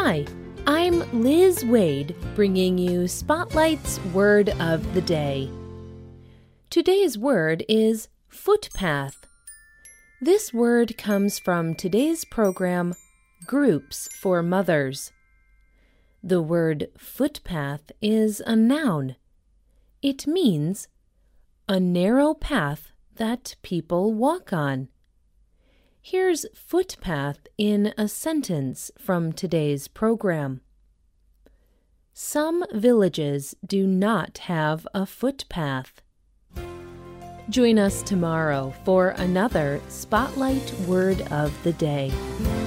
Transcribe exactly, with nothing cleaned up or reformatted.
Hi, I'm Liz Wade, bringing you Spotlight's Word of the Day. Today's word is footpath. This word comes from today's program, Groups for Mothers. The word footpath is a noun. It means a narrow path that people walk on. Here's footpath in a sentence from today's program. Some villages do not have a footpath. Join us tomorrow for another Spotlight Word of the Day.